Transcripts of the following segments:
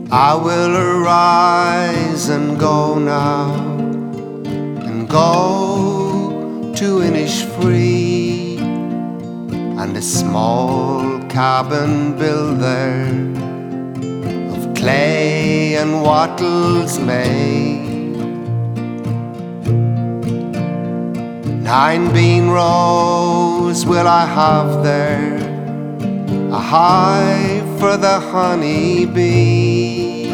I will arise and go now, and go to Innisfree, and a small cabin build there of clay and wattles made. 9 bean rows will I have there, a hive for the honey bee,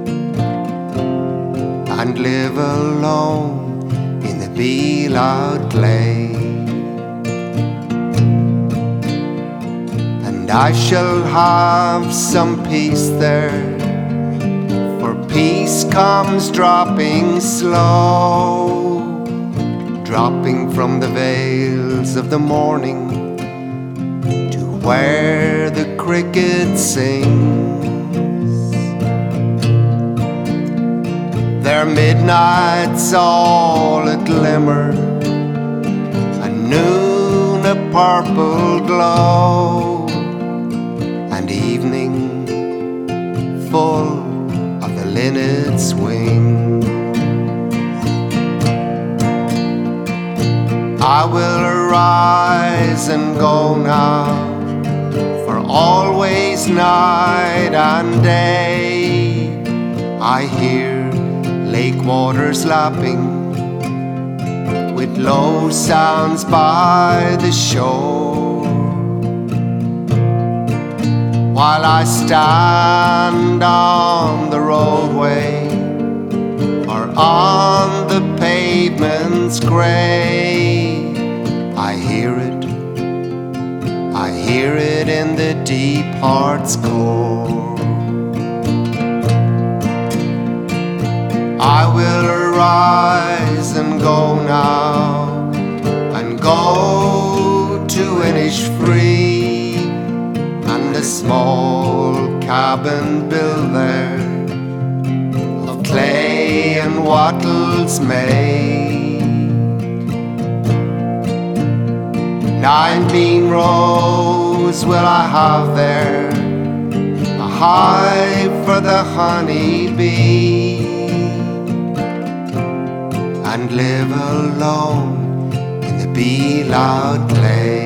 and live alone in the bee-loud glade. And I shall have some peace there, for peace comes dropping slow, dropping from the veils of the morning to where the cricket sings. Their midnights all a glimmer, and noon a purple glow, and evening full of the linnet's wing. I will arise and go now, for always night and day I hear lake waters lapping with low sounds by the shore, while I stand on the roadway or on the pavement's grey. I hear it in the deep heart's core. I will arise and go now, and go to Innisfree, and a small cabin build there of clay and wattles made. 9 bean rows will I have there, a hive for the honey bee, and live alone in the bee-loud glade.